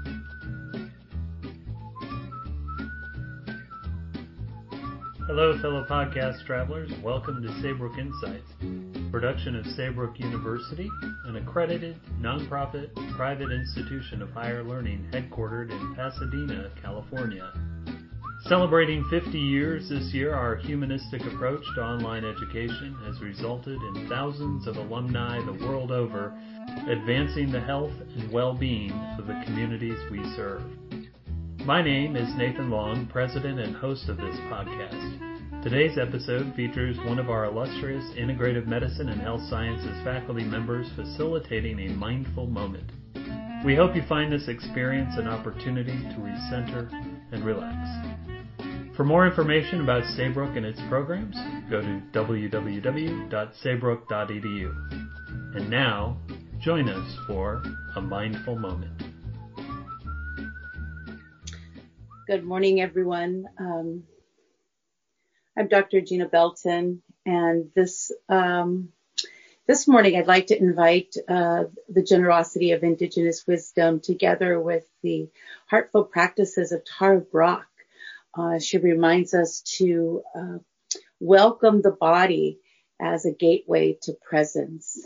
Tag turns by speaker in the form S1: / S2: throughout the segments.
S1: Hello, fellow podcast travelers. Welcome to Saybrook Insights, production of Saybrook University, an accredited, nonprofit, private institution of higher learning headquartered in Pasadena, California. Celebrating 50 years this year, our humanistic approach to online education has resulted in thousands of alumni the world over advancing the health and well-being of the communities we serve. My name is Nathan Long, president and host of this podcast. Today's episode features one of our illustrious integrative medicine and health sciences faculty members facilitating a mindful moment. We hope you find this experience an opportunity to recenter and relax. For more information about Saybrook and its programs, go to www.saybrook.edu. And now, join us for a mindful moment.
S2: Good morning, everyone. I'm Dr. Gina Belton, and this morning I'd like to invite the generosity of Indigenous wisdom together with the heartful practices of Tara Brach. She reminds us to welcome the body as a gateway to presence.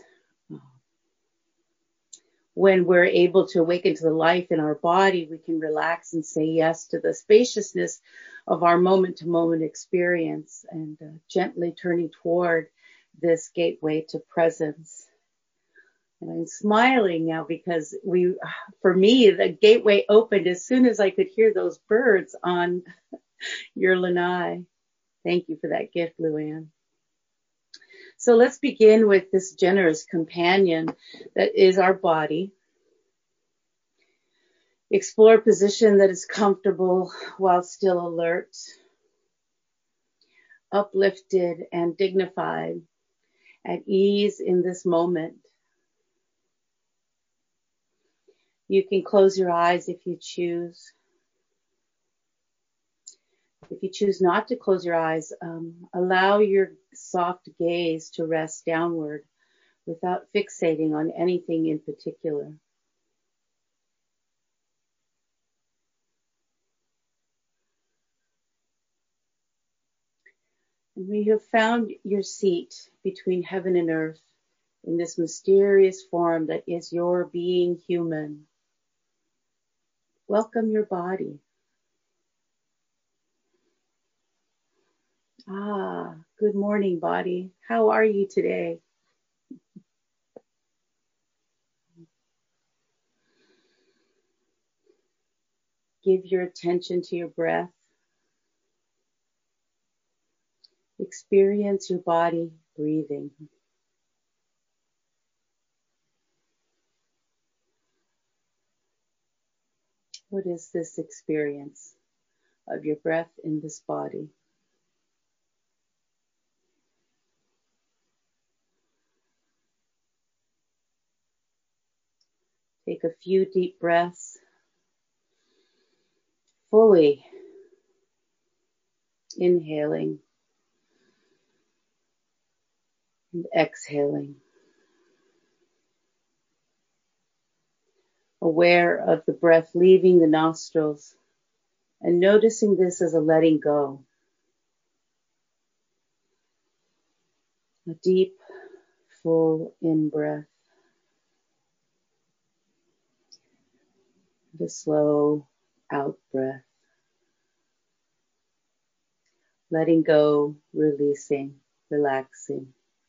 S2: When we're able to awaken to the life in our body, we can relax and say yes to the spaciousness of our moment-to-moment experience and gently turning toward this gateway to presence. And I'm smiling now because for me, the gateway opened as soon as I could hear those birds on your lanai. Thank you for that gift, Luann. So let's begin with this generous companion that is our body. Explore a position that is comfortable while still alert, uplifted and dignified, at ease in this moment. You can close your eyes if you choose. If you choose not to close your eyes, allow your soft gaze to rest downward without fixating on anything in particular. And when you have found your seat between heaven and earth in this mysterious form that is your being human, welcome your body. Good morning, body. How are you today? Give your attention to your breath. Experience your body breathing. What is this experience of your breath in this body? Take a few deep breaths, fully inhaling and exhaling. Aware of the breath leaving the nostrils and noticing this as a letting go. A deep, full in-breath. The slow out-breath. Letting go, releasing, relaxing.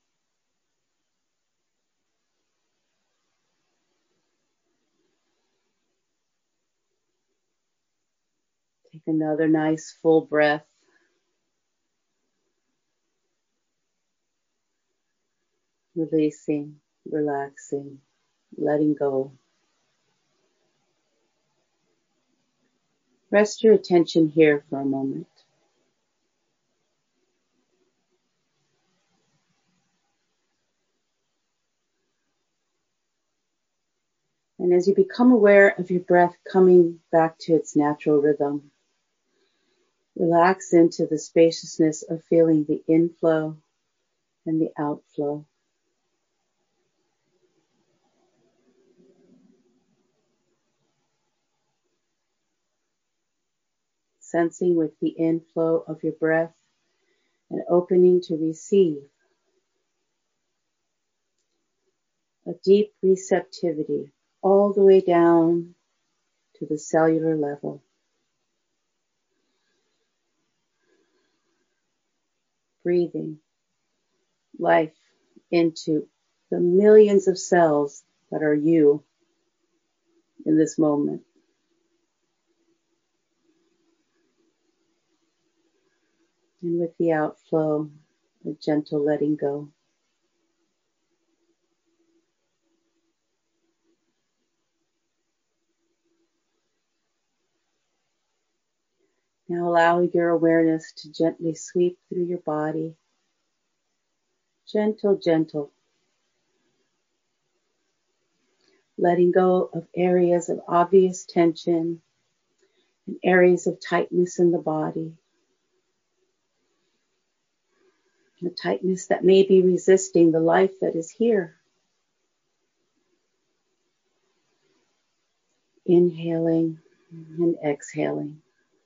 S2: Take another nice full breath. Releasing, relaxing, letting go. Rest your attention here for a moment. And as you become aware of your breath coming back to its natural rhythm, relax into the spaciousness of feeling the inflow and the outflow. sensing with the inflow of your breath and opening to receive a deep receptivity all the way down to the cellular level. Breathing life into the millions of cells that are you in this moment. And with the outflow, a gentle letting go. Now allow your awareness to gently sweep through your body. Gentle, gentle. Letting go of areas of obvious tension and areas of tightness in the body. The tightness that may be resisting the life that is here. Inhaling and exhaling.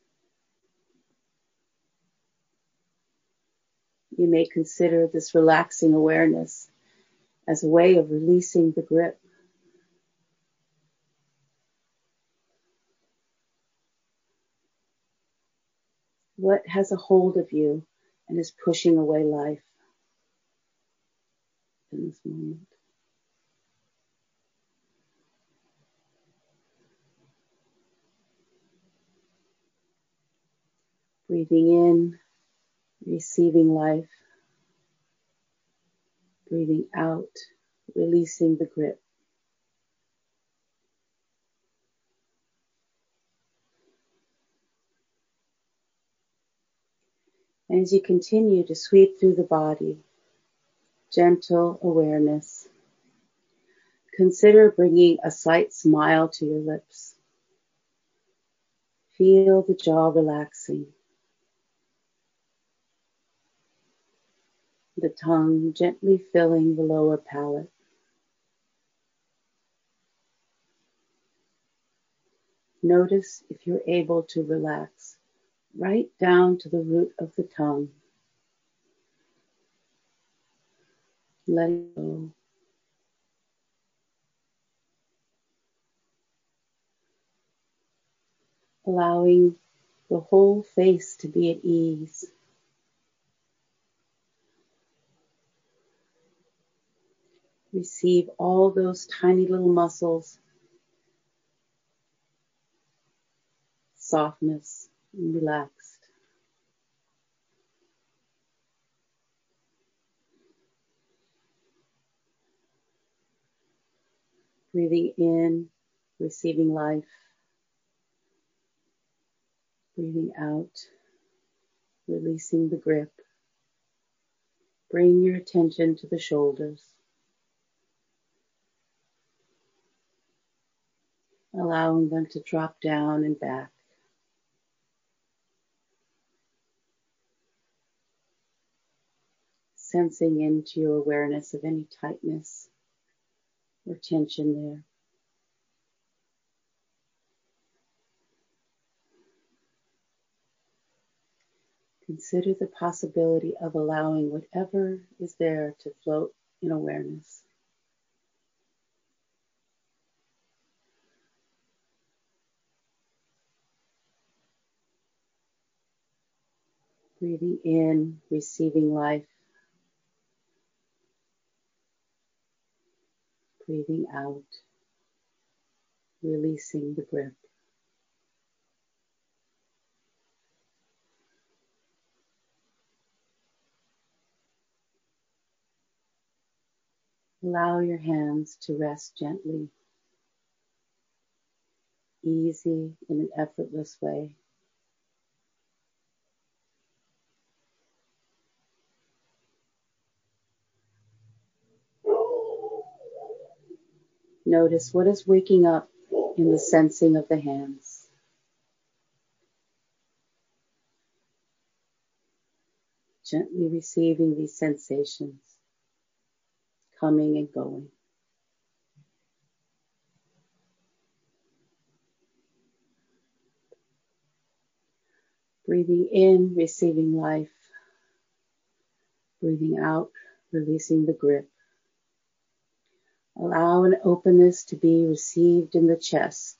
S2: You may consider this relaxing awareness as a way of releasing the grip. What has a hold of you and is pushing away life in this moment? Breathing in, receiving life. Breathing out, releasing the grip. And as you continue to sweep through the body, gentle awareness, consider bringing a slight smile to your lips. Feel the jaw relaxing. The tongue gently filling the lower palate. Notice if you're able to relax right down to the root of the tongue. Let it go. Allowing the whole face to be at ease. Receive all those tiny little muscles, softness, and relaxed. Breathing in, receiving life. Breathing out, releasing the grip. Bring your attention to the shoulders. Allowing them to drop down and back. Sensing into your awareness of any tightness or tension there. Consider the possibility of allowing whatever is there to float in awareness. Breathing in, receiving life. Breathing out, releasing the grip. Allow your hands to rest gently, easy in an effortless way. Notice what is waking up in the sensing of the hands. Gently receiving these sensations, coming and going. Breathing in, receiving life. Breathing out, releasing the grip. Allow an openness to be received in the chest.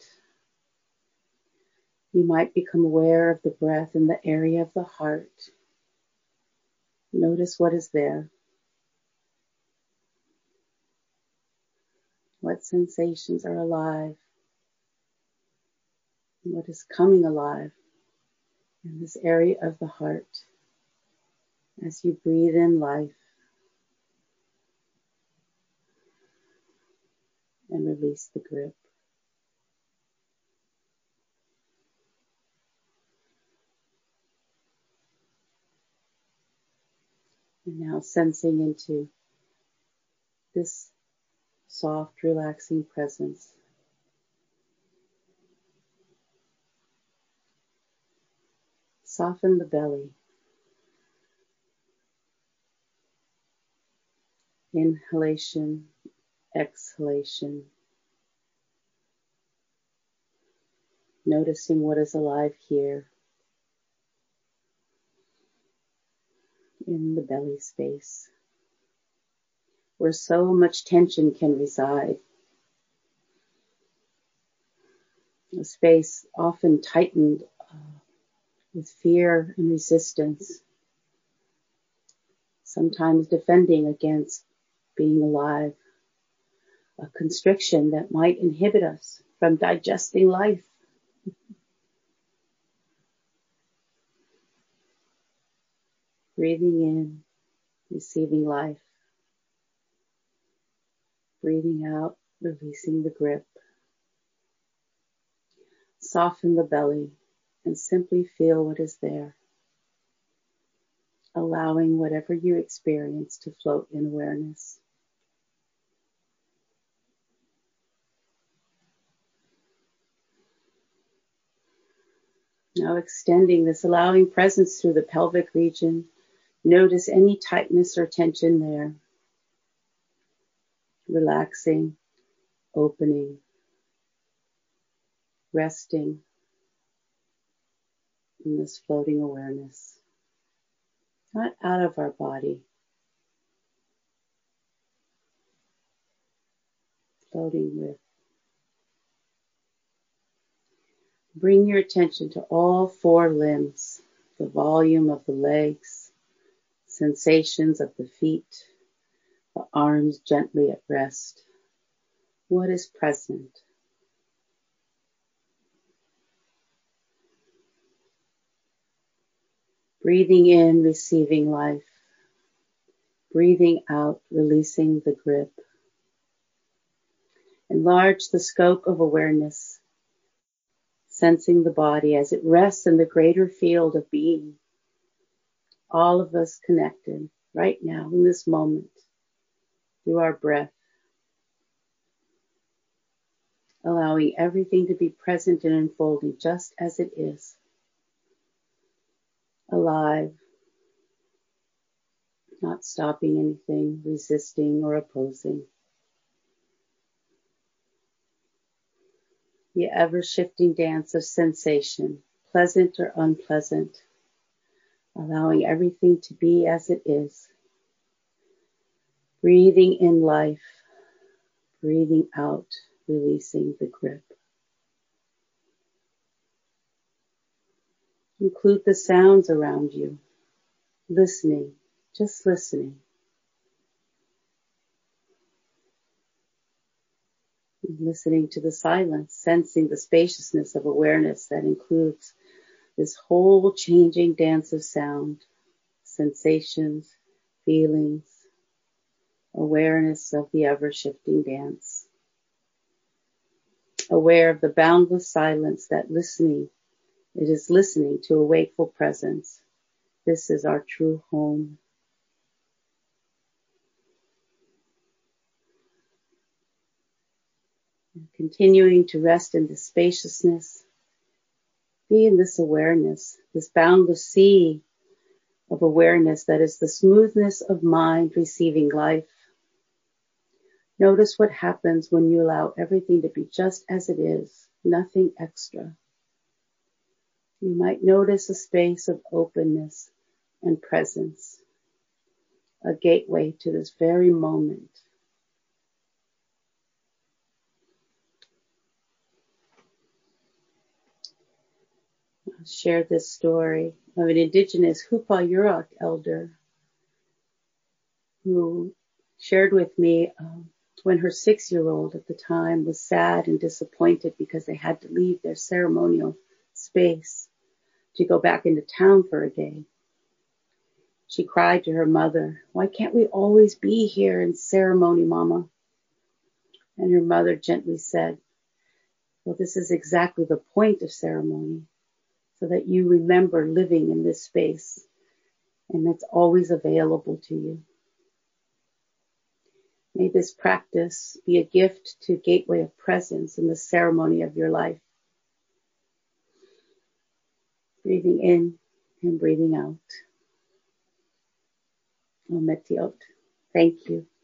S2: You might become aware of the breath in the area of the heart. Notice what is there. What sensations are alive? And what is coming alive in this area of the heart as you breathe in life and release the grip. And now sensing into this soft, relaxing presence. Soften the belly. Inhalation, exhalation. Noticing what is alive here in the belly space, where so much tension can reside. A space often tightened with fear and resistance, sometimes defending against being alive, a constriction that might inhibit us from digesting life. Breathing in, receiving life. Breathing out, releasing the grip. Soften the belly and simply feel what is there. Allowing whatever you experience to float in awareness. Now extending this, allowing presence through the pelvic region. Notice any tightness or tension there. Relaxing, opening, resting in this floating awareness. Not out of our body. Floating with. Bring your attention to all four limbs, the volume of the legs, sensations of the feet, the arms gently at rest. What is present? Breathing in, receiving life. Breathing out, releasing the grip. Enlarge the scope of awareness, sensing the body as it rests in the greater field of being. All of us connected right now in this moment through our breath, allowing everything to be present and unfolding just as it is. Alive, not stopping anything, resisting or opposing. The ever-shifting dance of sensation, pleasant or unpleasant, allowing everything to be as it is. Breathing in life, breathing out, releasing the grip. Include the sounds around you, listening, just listening. Listening to the silence, sensing the spaciousness of awareness that includes this whole changing dance of sound, sensations, feelings, awareness of the ever-shifting dance. Aware of the boundless silence that it is listening to a wakeful presence. This is our true home. And continuing to rest in this spaciousness, be in this awareness, this boundless sea of awareness that is the smoothness of mind receiving life. Notice what happens when you allow everything to be just as it is, nothing extra. You might notice a space of openness and presence, a gateway to this very moment. I'll share this story of an indigenous Hupa Yurok elder who shared with me when her 6-year-old at the time was sad and disappointed because they had to leave their ceremonial space to go back into town for a day. She cried to her mother, "Why can't we always be here in ceremony, Mama?" And her mother gently said, "Well, this is exactly the point of ceremony, so that you remember living in this space, and it's always available to you." May this practice be a gift to Gateway of Presence in the ceremony of your life. Breathing in and breathing out. Om Metiot. Thank you.